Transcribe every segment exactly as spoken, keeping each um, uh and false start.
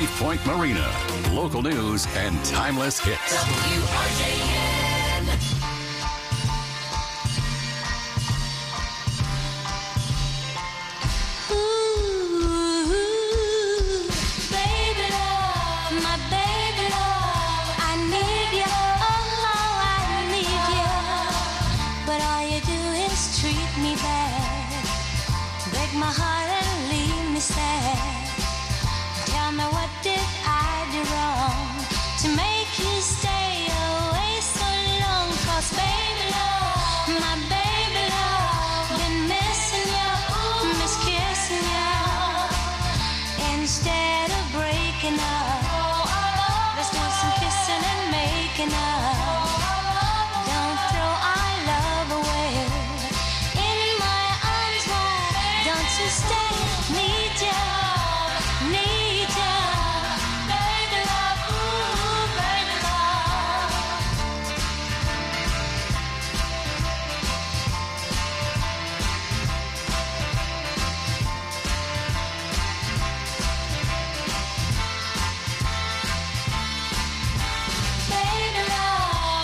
Point Marina. Local news and timeless hits. W R J N. Ooh, baby love, my baby love, I need you, oh, I need you. But all you do is treat me bad, break my heart and leave me sad. Tell me, what did I do wrong to make you stay away so long? 'Cause baby love, my baby love, been missing you, miss kissing you. Instead of breaking up, let's do some kissing and making up. Don't throw our love away. In my arms wide, don't you stay? Need you, need you, baby love, ooh, baby love. Baby love,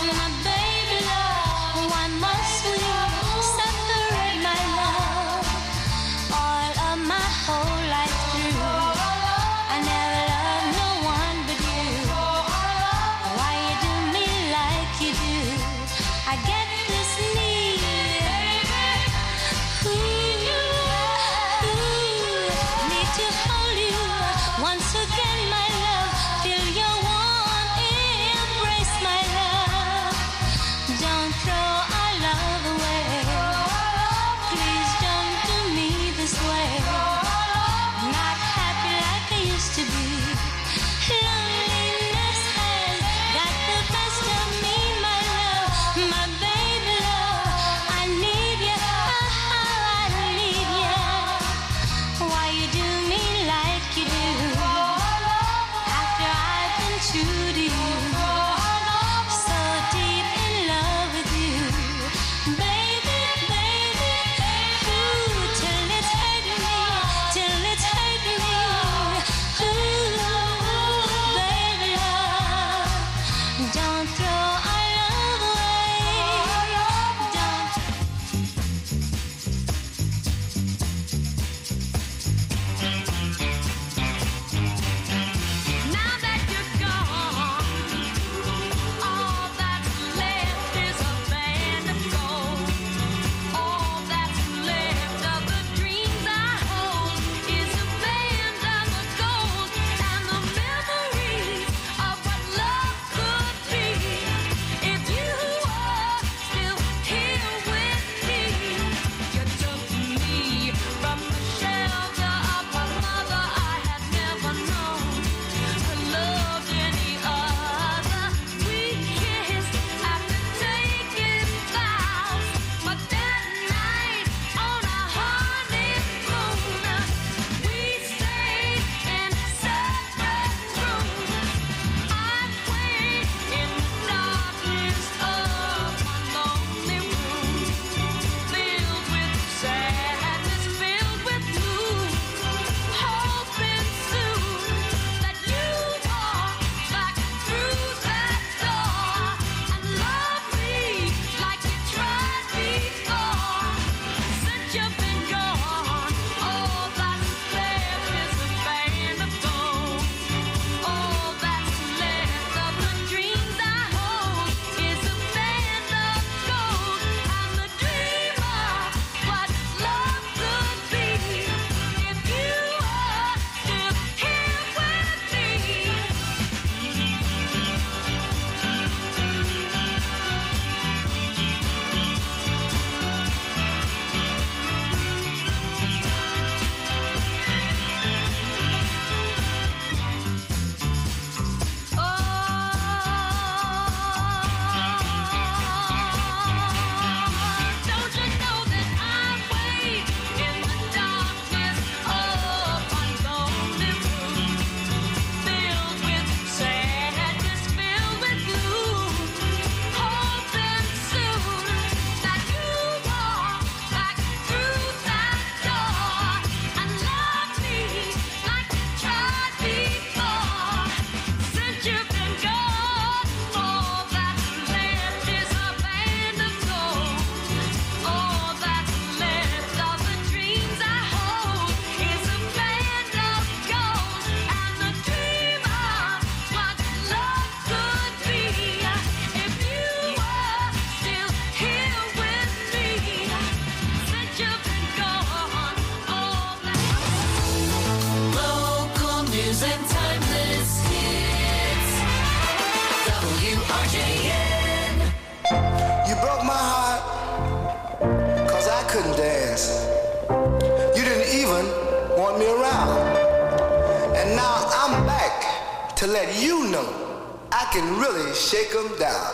to let you know I can really shake 'em down.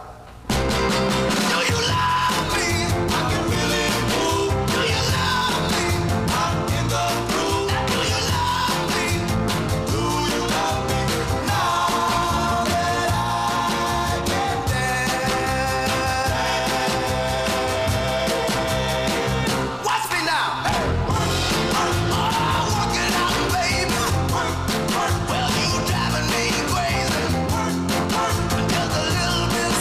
Do you love me? I can really move. Do you love me? I'm in the groove. Do you love me? Do you love me? Now that I can dance. Watch me now. Hey. Work, work, oh, work it out, baby. Work, work. Well, you driving me crazy. Work, work. Just a little bit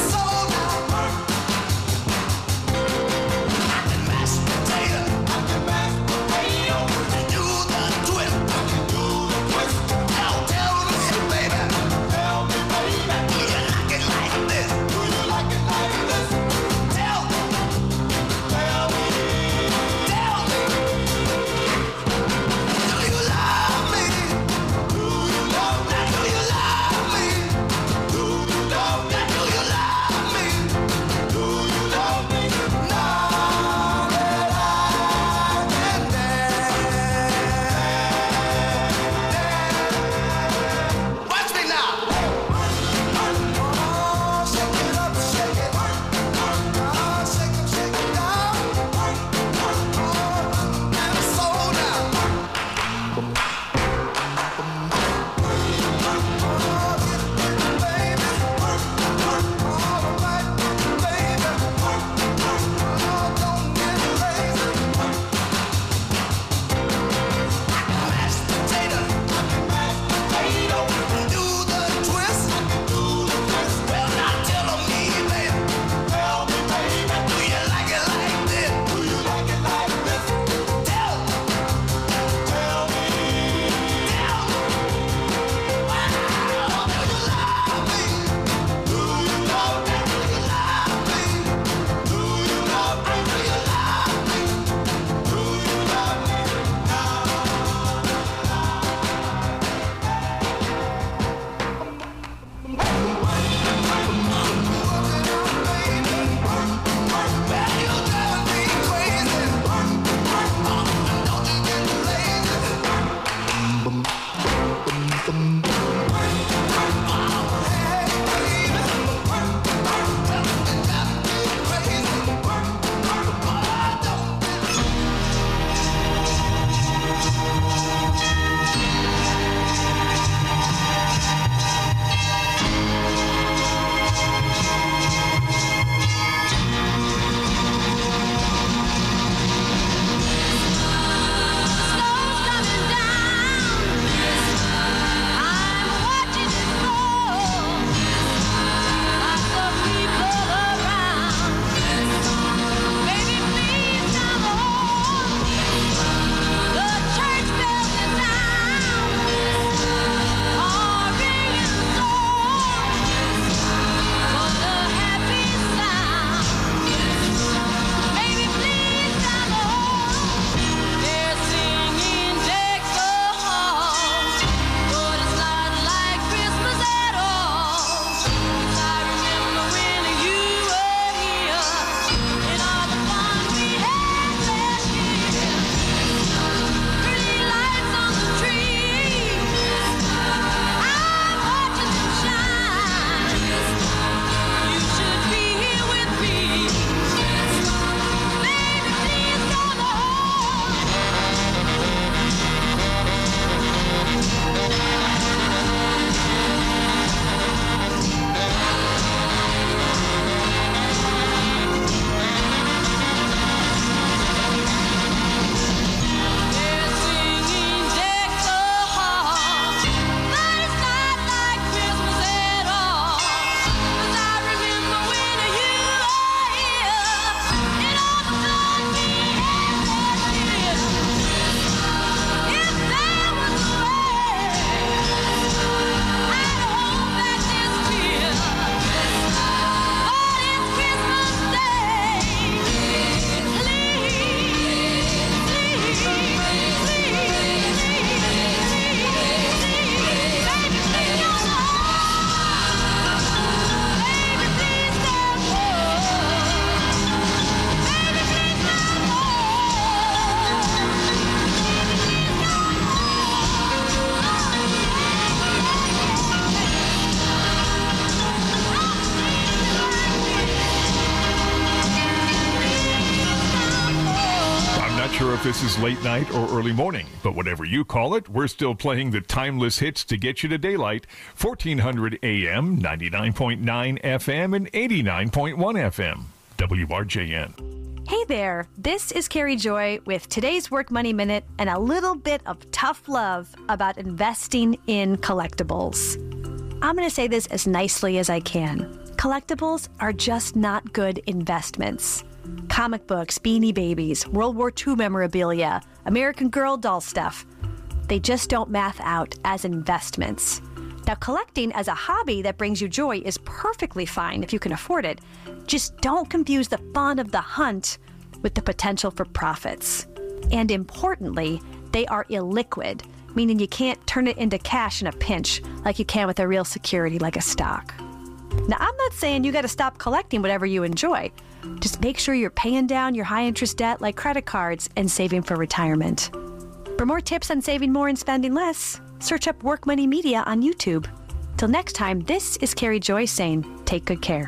this is late night or early morning, but whatever you call it, we're still playing the timeless hits to get you to daylight. fourteen hundred A M, ninety-nine point nine F M, and eighty-nine point one F M. W R J N. Hey there, this is Carrie Joy with today's Work Money Minute and a little bit of tough love about investing in collectibles. I'm going to say this as nicely as I can. Collectibles are just not good investments. Comic books, Beanie Babies, World War Two memorabilia, American Girl doll stuff. They just don't math out as investments. Now, collecting as a hobby that brings you joy is perfectly fine if you can afford it. Just don't confuse the fun of the hunt with the potential for profits. And importantly, they are illiquid, meaning you can't turn it into cash in a pinch like you can with a real security like a stock. Now, I'm not saying you got to stop collecting whatever you enjoy. Just make sure you're paying down your high-interest debt like credit cards and saving for retirement. For more tips on saving more and spending less, search up Work Money Media on YouTube. Till next time, this is Carrie Joy saying, take good care.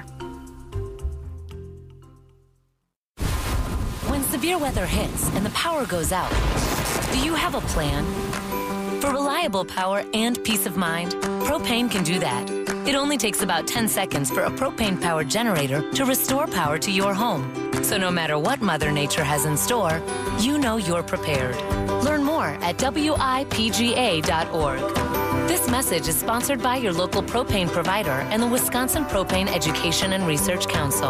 When severe weather hits and the power goes out, do you have a plan? For reliable power and peace of mind, Propane can do that. It only takes about ten seconds for a propane-powered generator to restore power to your home. So no matter what Mother Nature has in store, you know you're prepared. Learn more at W I P G A dot org. This message is sponsored by your local propane provider and the Wisconsin Propane Education and Research Council.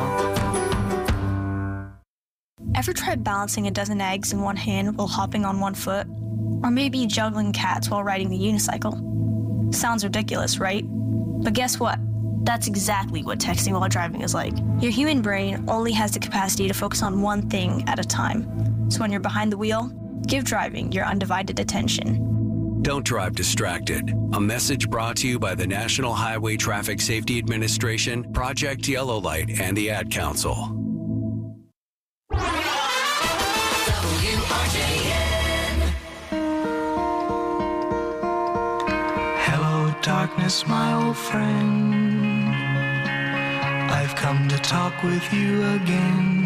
Ever tried balancing a dozen eggs in one hand while hopping on one foot? Or maybe juggling cats while riding the unicycle? Sounds ridiculous, right? But guess what? That's exactly what texting while driving is like. Your human brain only has the capacity to focus on one thing at a time. So when you're behind the wheel, give driving your undivided attention. Don't drive distracted. A message brought to you by the National Highway Traffic Safety Administration, Project Yellow Light, and the Ad Council. Darkness, my old friend, I've come to talk with you again,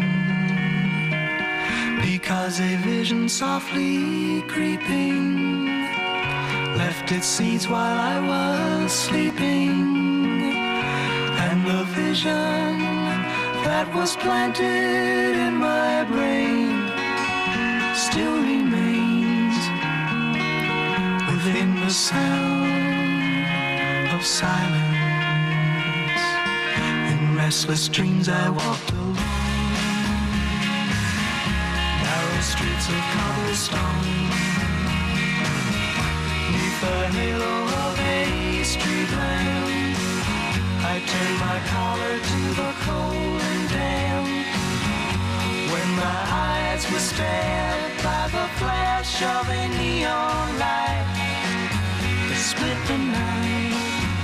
because a vision softly creeping left its seeds while I was sleeping, and the vision that was planted in my brain still remains within the sound of silence. In restless dreams I walked alone, narrow streets of cobblestone, neath the halo of a street lamp. I turned my collar to the cold and damp, when my eyes were stabbed by the flash of a neon light that split the night,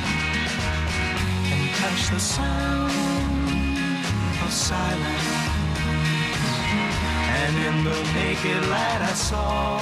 touch the sound of silence, and in the naked light I saw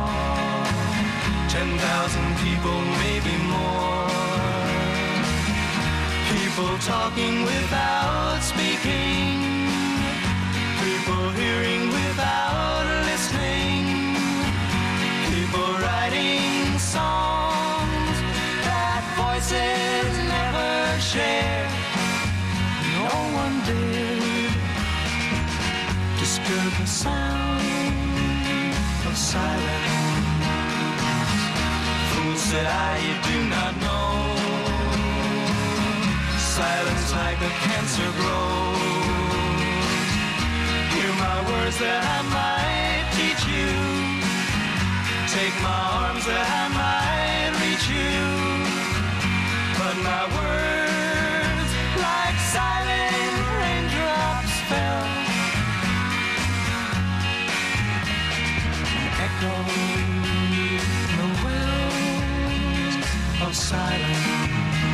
ten thousand people, maybe more, people talking without speaking, people hearing without listening, people writing songs that voices never share. No one dared disturb the sound of silence. Fool, said I, you do not know, silence like a cancer grows. Hear my words that I might teach you, take my arms that I might reach you, but my words, like silent raindrops, fell, echoed the wells of silence,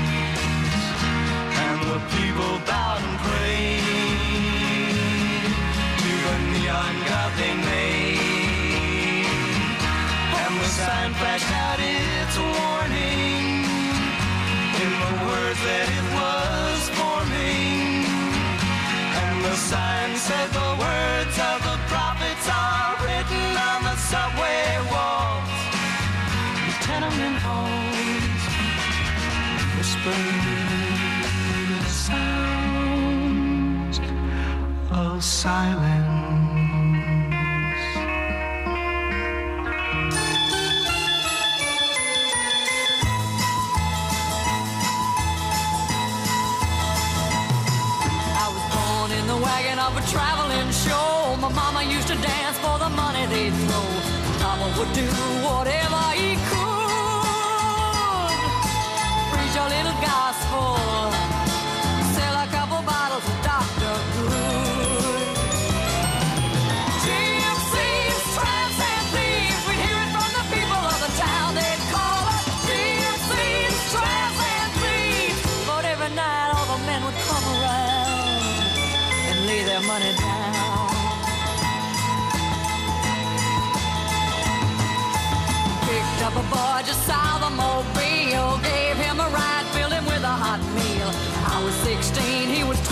and the people bowed and prayed to the neon god they made, and the sign flashed out its warning in the words whispered sounds of silence. Of a traveling show, my mama used to dance for the money they'd throw. Papa would do whatever he could, preach a little gospel, sell a couple bottles of Doctor Good. Gypsies, tramps, and thieves, we'd hear it from the people of the town. They'd call us gypsies, tramps, and thieves. But every night all the men would come around, lay their money down. Picked up a boy just south of Mobile, gave him a ride, filled him with a hot meal. I was sixteen, he was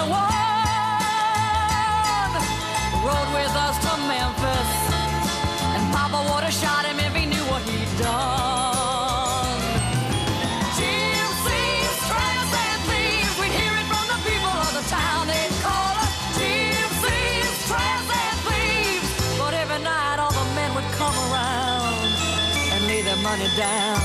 twenty-one. Rode with us to Memphis, and Papa would have shot him if he knew what he'd done. Gypsies, tramps, and thieves, we'd hear it from the people of the town. They'd call us gypsies, tramps, and thieves. But every night all the men would come around and lay their money down.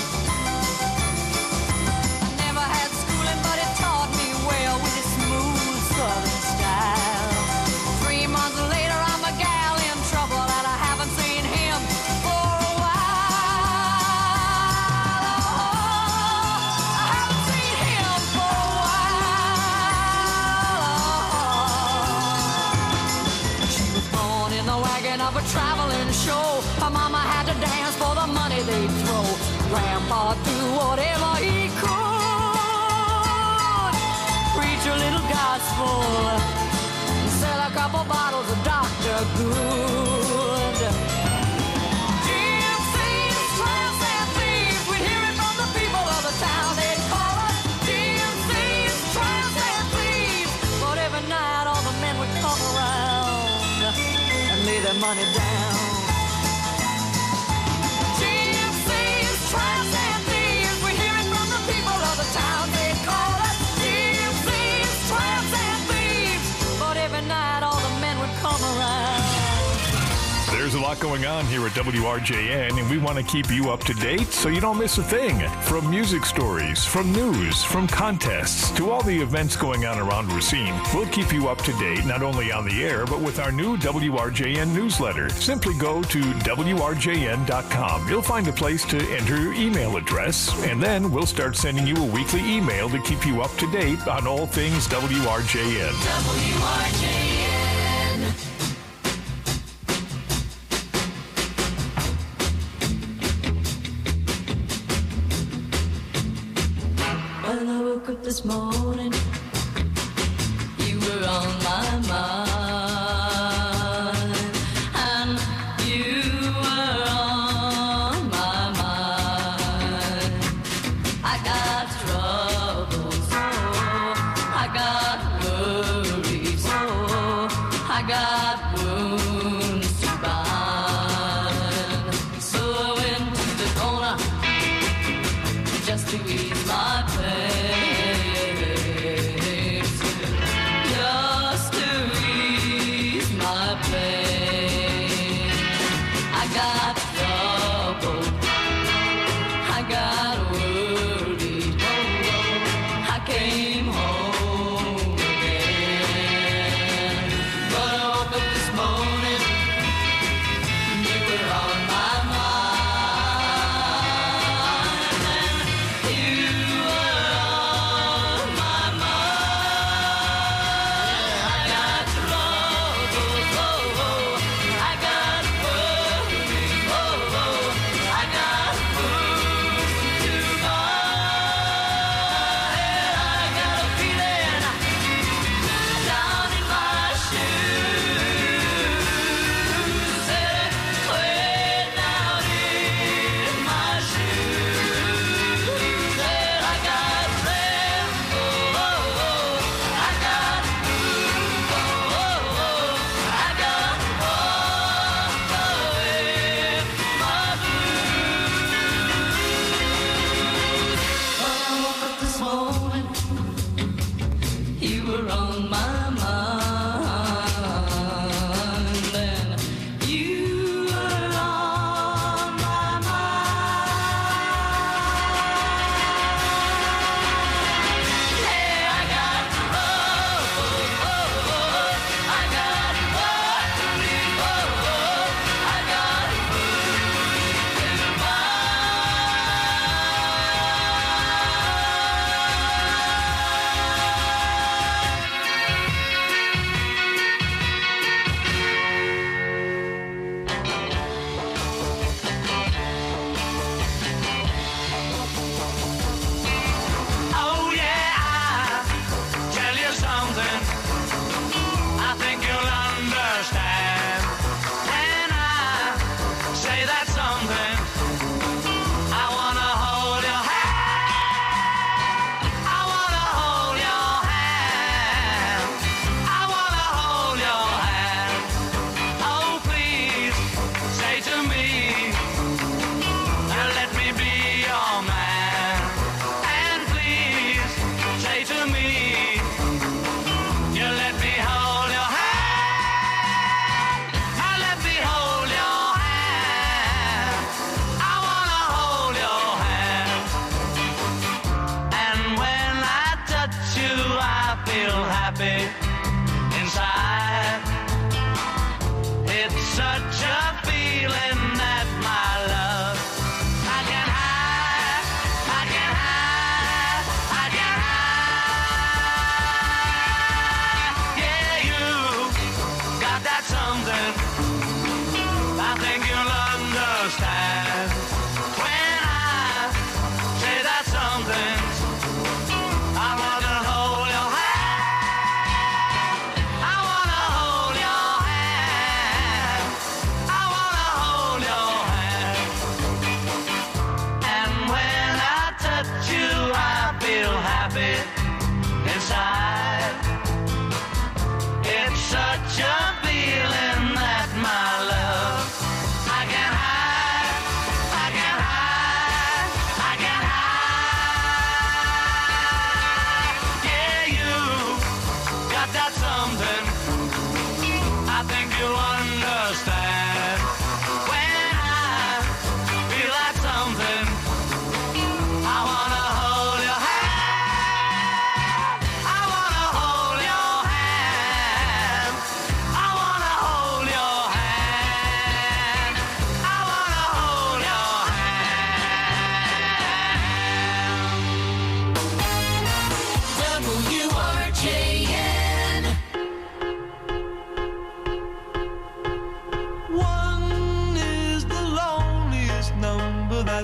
I never had schooling, but it taught me well with its smooth southern style. Three months later, I'm a gal in trouble, and I haven't seen him for a while. Oh, I haven't seen him for a while. She was born in the wagon of a traveling show. Her mama had to dance for the money they'd throw. Grandpa do whatever he could, preach a little gospel, sell a couple bottles of Doctor Good. Gypsies, tramps, and thieves, we'd hear it from the people of the town. They'd call us gypsies, tramps, and thieves. But every night all the men would come around and lay their money down. Gypsies, tramps, and thieves, we'd hear it from the people of the town. They'd call us gypsies, tramps, and thieves. But every night all the men would come around. There's a lot going on here at W R J N, and we want to keep you up to date so you don't miss a thing. From music stories, from news, from contests, to all the events going on around Racine, we'll keep you up to date not only on the air, but with our new W R J N newsletter. Simply go to W R J N dot com. You'll find a place to enter your email address, and then we'll start sending you a weekly email to keep you up to date on all things W R J N. W R J N. When I woke up this morning, you were on my mind, and you were on my mind. I got troubles, oh, I got worries, oh, I got wounds to bind. So I went to the corner just to ease my pain, just to ease my pain. I got trouble, I got worried, oh, oh, I came home again. But I woke up this morning, you were on my mind, and you were on my mind. I got troubles, oh, oh, I got worries, oh, oh, I got wounds to bind. I got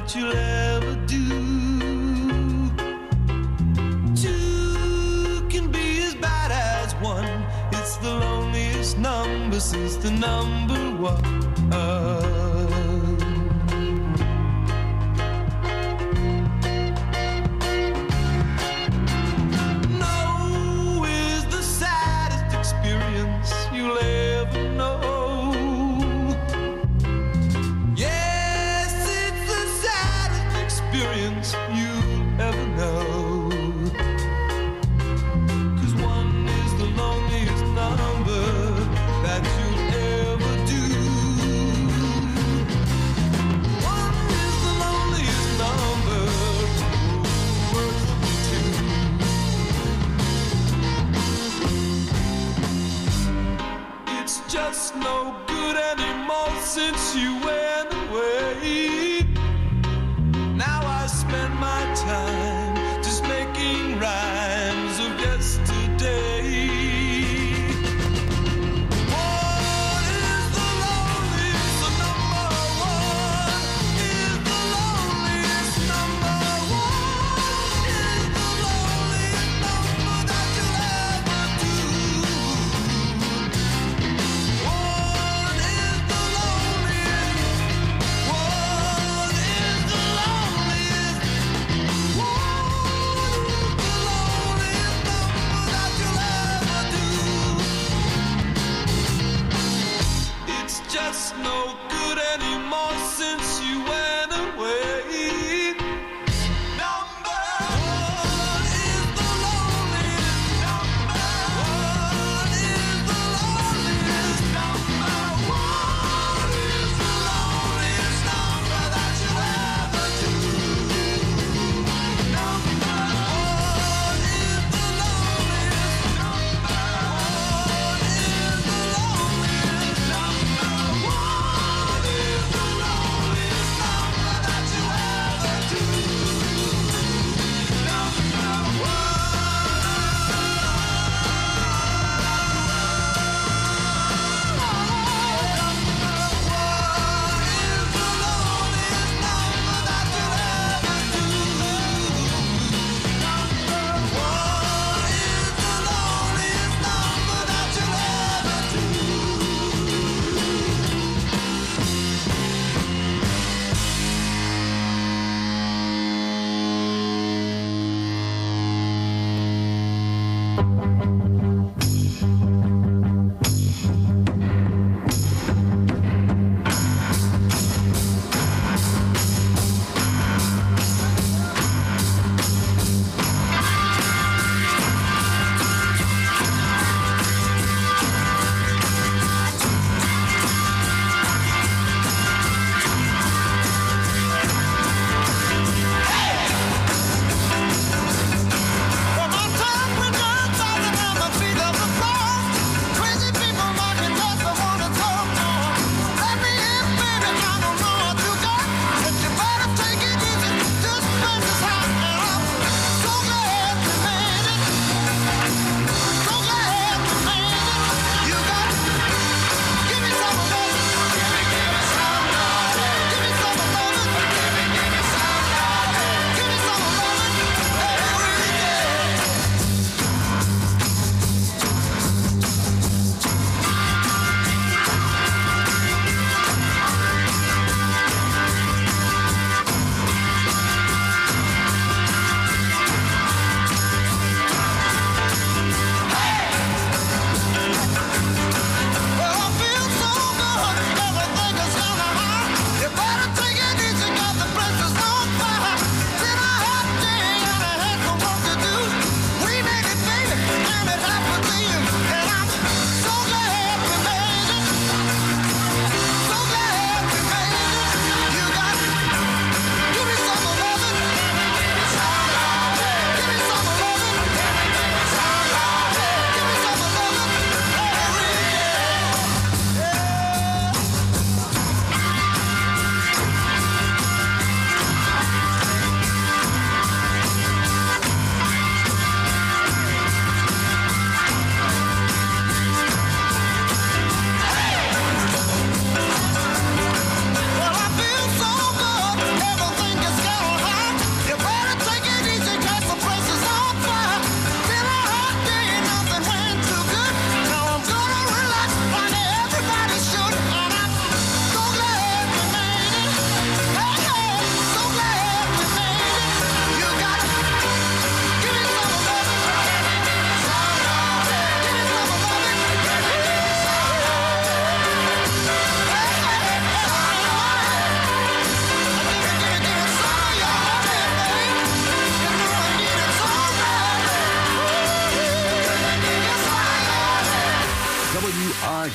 that you'll ever do. Two can be as bad as one. It's the loneliest number since the number one. No is the saddest experience you'll ever know. Yes, it's the saddest experience you'll ever know. 'Cause one is the loneliest number that you'll ever do. One is the loneliest number, worse than two. It's just no good anymore since you went away. Now I spend my time just making rhymes of yesterday. One is the loneliest, the number one is the loneliest number. One is the loneliest number that you'll ever do. One is the loneliest. One is the loneliest. One is the loneliest number that you'll ever do. It's just no good anymore since you went away. Number one is the loneliest. Number one is the loneliest. Number one is the loneliest number that you'll ever do. Number one is the loneliest. Number one is the loneliest. Number one is the loneliest number that you'll ever do. Number one. From our temperature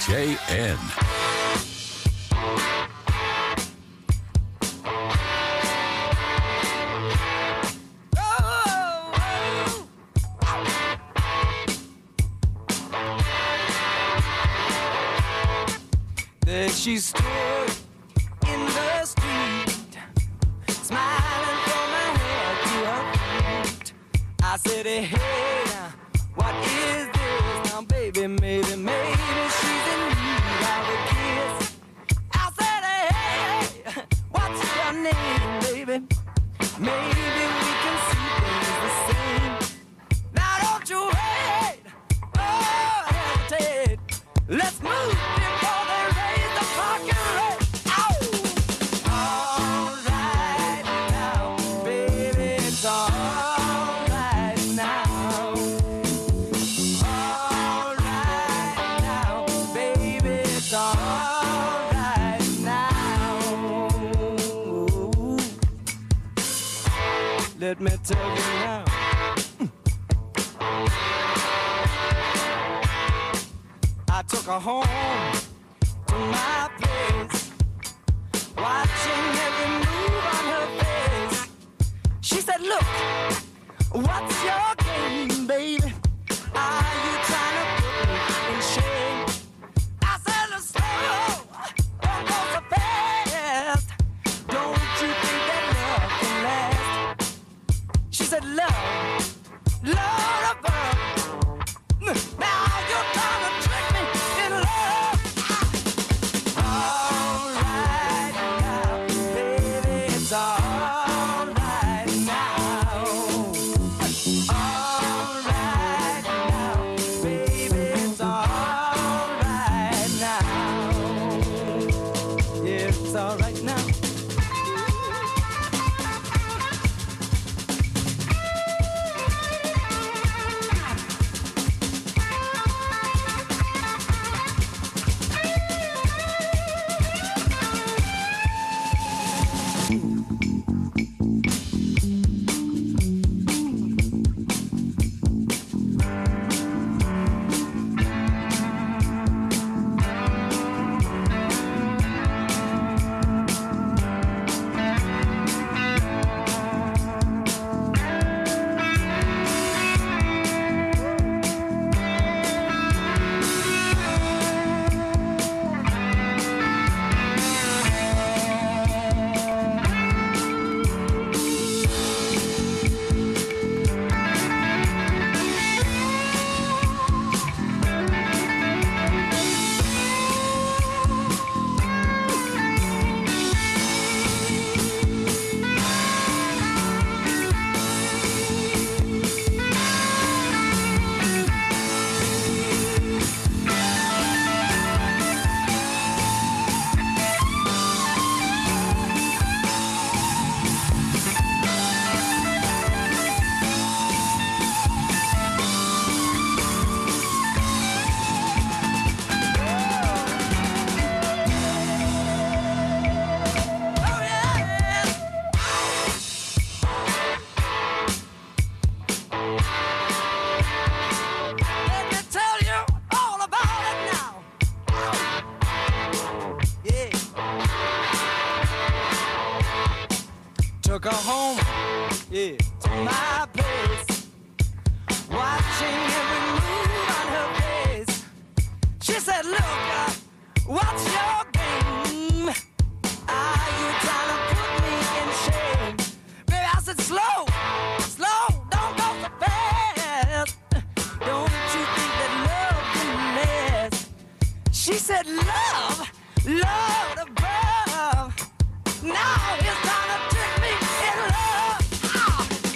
J N. There she stood in the street, smiling from her head to her feet. I said, hey, now, what is this? Now, baby, maybe, maybe she's in need of a kiss. I said, hey, what's your name, baby? Maybe we can see things the same. Now, don't you wait, oh, hesitate. Let's move before they raise the fucking rate. Ow! All right now, baby, it's all right now. All right now, baby, it's all right now. Let me tell you now. I took her home to my place, watching every move on her face. She said, look, what's your game, baby? Are you trying to put me in shame? I said, look, slow, don't go so fast. Don't you think that love can last? She said, love, love above. Now you're trying to trick me in love. All right now, baby, it's all right now. All right now, baby, it's all right now. Yeah, it's all right now. Let me tell you all about it now. Yeah. Took her home, yeah, to my place, watching every move on her face. She said, look, uh, what's your game? Are you trying to put me in shame? Baby, I said, slow, slow, don't go so fast. Don't you think that love can last? She said, love, love above. Now it's time to trick me in love. Ah!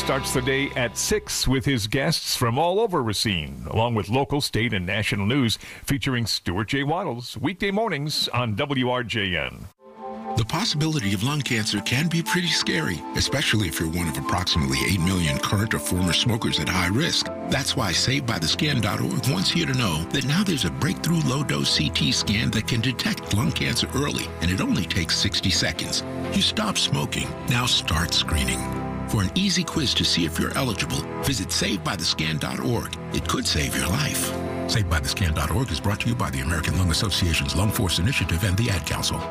starts the day at six with his guests from all over Racine, along with local, state, and national news featuring Stuart J. Waddles, weekday mornings on W R J N. The possibility of lung cancer can be pretty scary, especially if you're one of approximately eight million current or former smokers at high risk. That's why Saved By The Scan dot org wants you to know that now there's a breakthrough low-dose C T scan that can detect lung cancer early, and it only takes sixty seconds. You stop smoking, now start screening. For an easy quiz to see if you're eligible, visit Saved By The Scan dot org. It could save your life. Saved By The Scan dot org is brought to you by the American Lung Association's Lung Force Initiative and the Ad Council.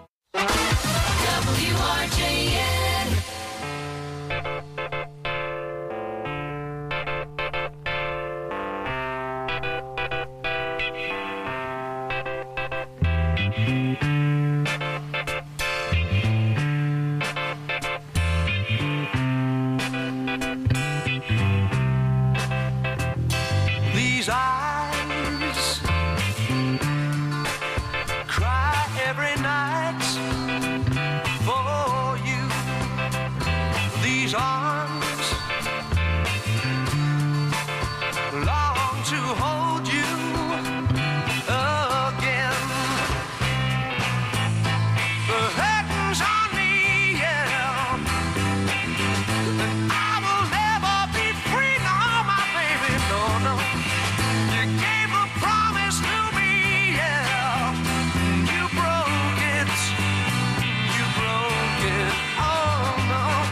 W R J N. These eyes cry every night for you. These arms long to hold you again. The curtains on me, yeah. And I will never be free, no, my baby, no, no. You gave a promise to me, yeah. You broke it. You broke it. Oh no.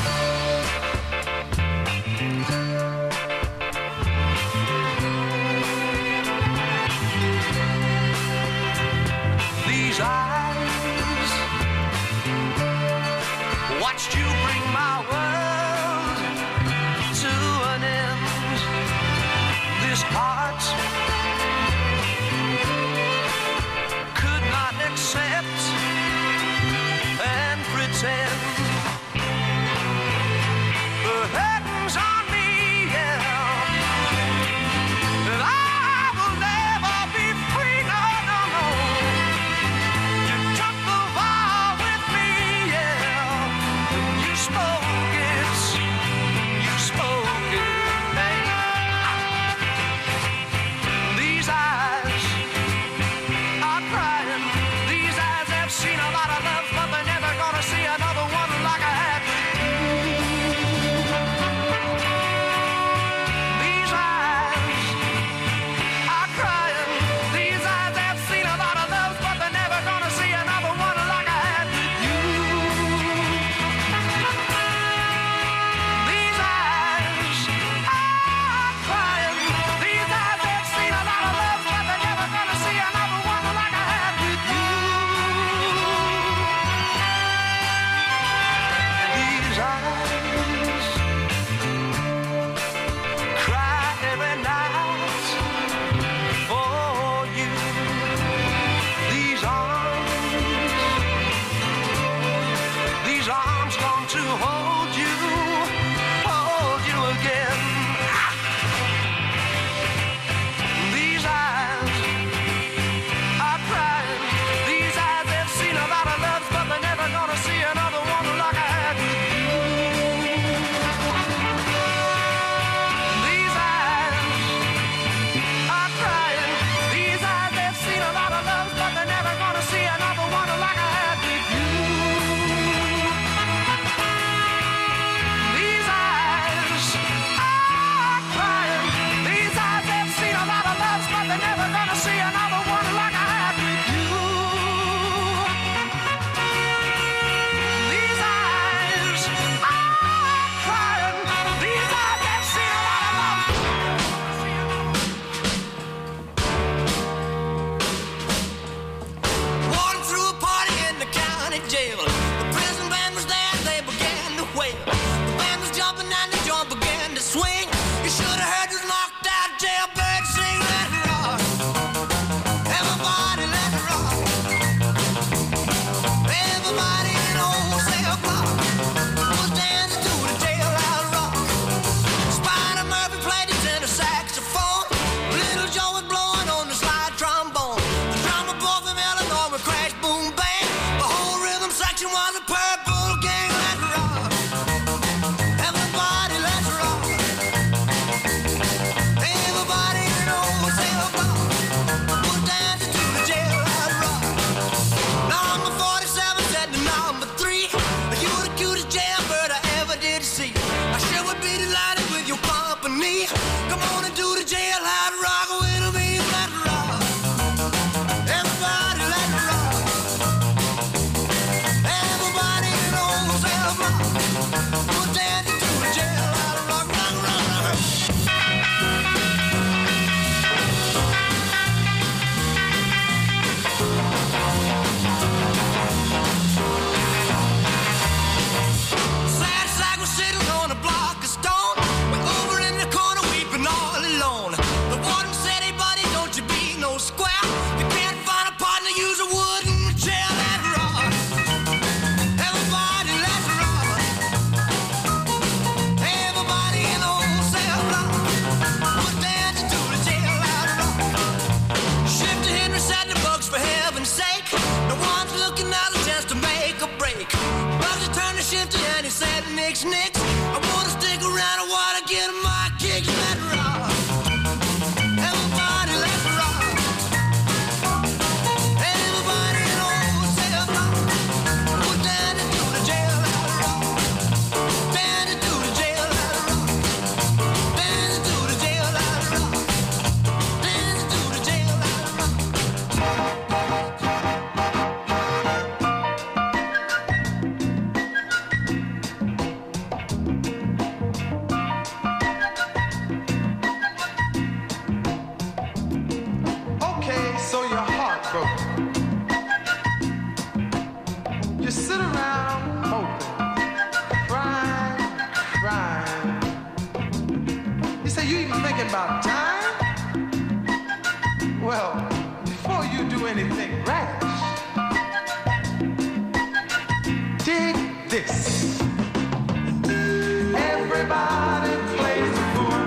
These eyes watched you bring my world to an end. This heart could not accept and pretend. The curtains on me, yeah. And I will never be free, no, no, no. You thinking about time? Well, before you do anything rash, dig this. Everybody plays the fool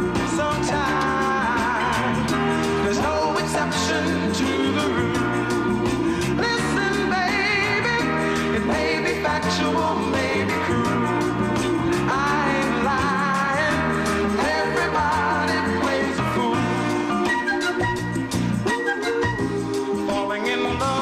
sometimes. There's no exception to the rule. Listen, baby, it may be factual, may be cruel. I ain't lying. Everybody plays a fool. Falling in love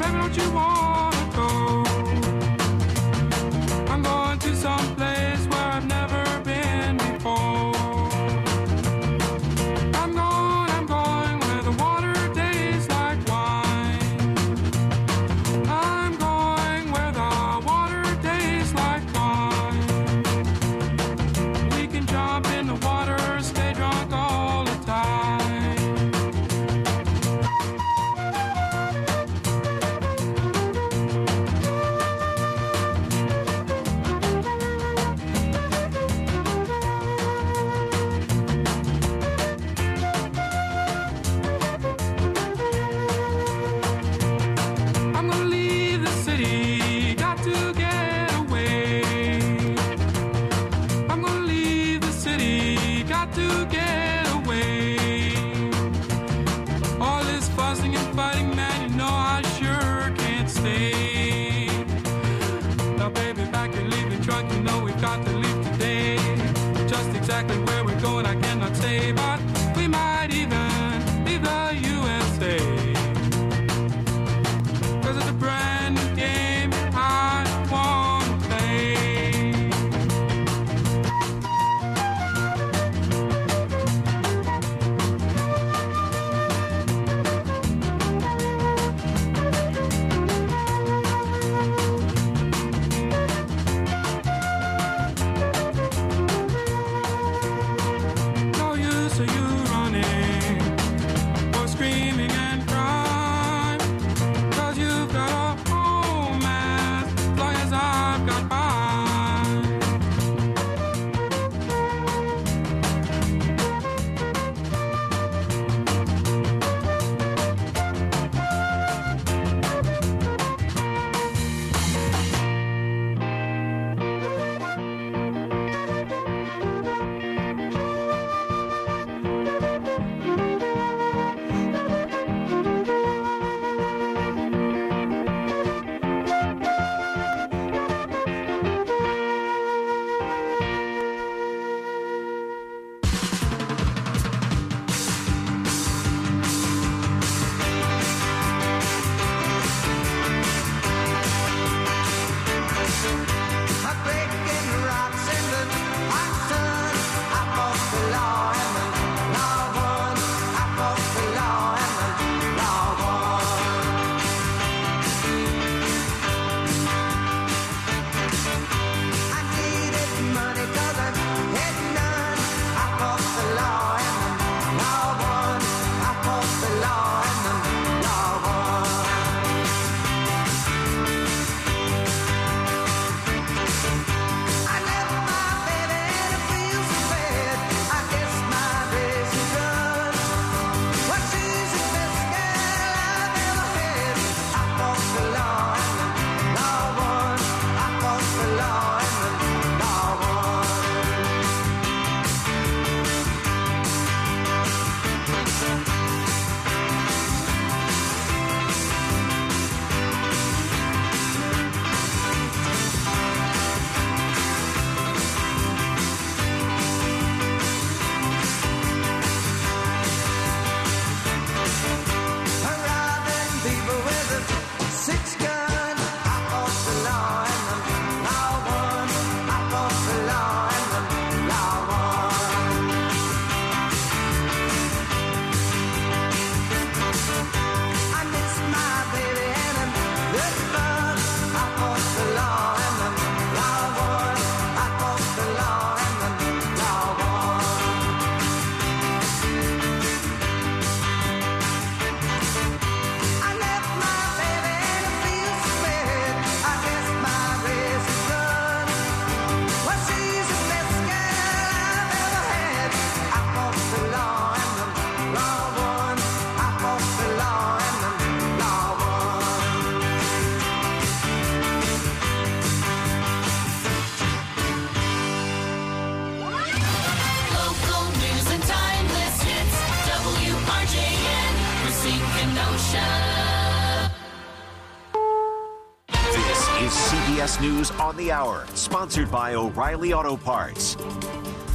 Baby, don't you wanna go? I'm going to some place where I've never been before. I'm going, I'm going where the water tastes like wine. I'm going where the water tastes like wine. We can jump in the water, stay drunk all the time. I'm gonna leave the city, got to get away. I'm gonna leave the city, got to get away. All this fussing and fighting, man, you know I sure can't stay. Now, baby, back and leave the truck, you know we've got to leave today. Just exactly where we're going, I cannot say, but we might even leave the U S A. Cause it's a brand new game I wanna play. No use of you running or screaming and crying. Cause you've got a home as long as I've got mine. I'm breaking rocks in the hot sun. I fought the law and the law won. I fought the law and the law won. I needed money 'cause I had none. I fought the law and the law won. I fought the law and the law won. I left my baby and I feel so bad. I guess my race is done. Well, she's the best girl I've ever had. I fought the law and the law won. I fought the law and the law won. I'm robbing people with a six gun. I fought the law and the law won. I fought the law and the law won. I miss my baby and I'm very fun. I fought the law and the law won. I fought the law and the law won. I left my baby and I feel so bad. I guess my race is done. Well, she's the best girl I've ever had. I fought the law and the law won. I fought the law and the law won. Local news and timeless hits. W R J N, Racine Kenosha. This is C B S News on the Hour, sponsored by O'Reilly Auto Parts.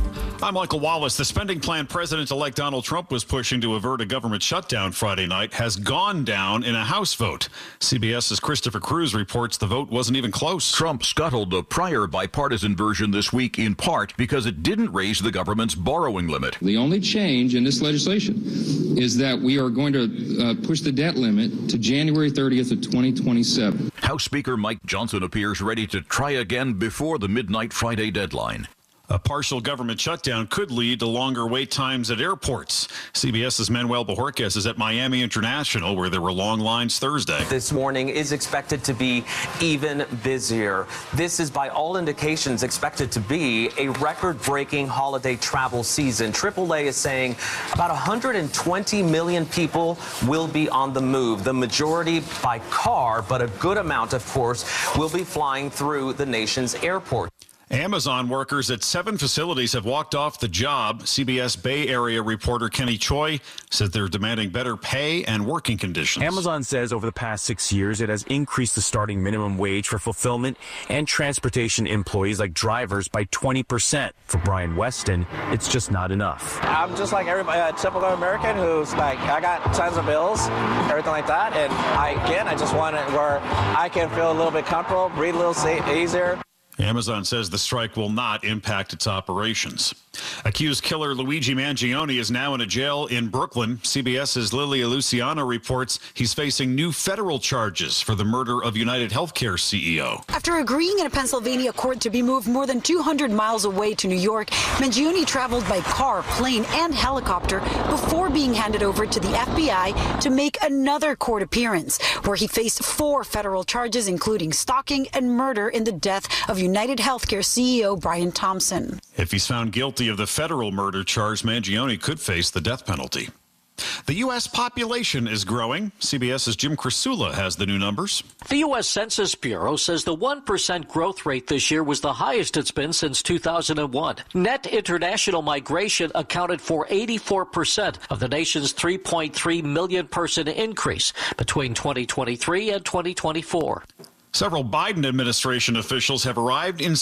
I'm Michael Wallace. The spending plan President-elect Donald Trump was pushing to avert a government shutdown Friday night has gone down in a House vote. CBS's Christopher Cruz reports the vote wasn't even close. Trump scuttled the prior bipartisan version this week in part because it didn't raise the government's borrowing limit. The only change in this legislation is that we are going to uh, push the debt limit to January thirtieth of twenty twenty-seven. House Speaker Mike Johnson appears ready to try again before the midnight Friday deadline. A partial government shutdown could lead to longer wait times at airports. CBS's Manuel Bojorquez is at Miami International, where there were long lines Thursday. This morning is expected to be even busier. This is, by all indications, expected to be a record-breaking holiday travel season. triple A is saying about one hundred twenty million people will be on the move, the majority by car, but a good amount, of course, will be flying through the nation's airports. Amazon workers at seven facilities have walked off the job. C B S Bay Area reporter Kenny Choi says they're demanding better pay and working conditions. Amazon says over the past six years, it has increased the starting minimum wage for fulfillment and transportation employees like drivers by twenty percent. For Brian Weston, it's just not enough. I'm just like everybody, a typical American who's like, I got tons of bills, everything like that. And I, again, I just want it where I can feel a little bit comfortable, breathe a little easier. Amazon says the strike will not impact its operations. Accused killer Luigi Mangione is now in a jail in Brooklyn. CBS's Lilia Luciano reports he's facing new federal charges for the murder of United Healthcare C E O. After agreeing in a Pennsylvania court to be moved more than two hundred miles away to New York, Mangione traveled by car, plane, and helicopter before being handed over to the F B I to make another court appearance, where he faced four federal charges, including stalking and murder in the death of United Healthcare C E O Brian Thompson. If he's found guilty of the federal murder charge, Mangione could face the death penalty. The U S population is growing. CBS's Jim Krasula has the new numbers. The U S Census Bureau says the one percent growth rate this year was the highest it's been since two thousand one. Net international migration accounted for eighty-four percent of the nation's three point three million person increase between twenty twenty-three and twenty twenty-four. Several Biden administration officials have arrived in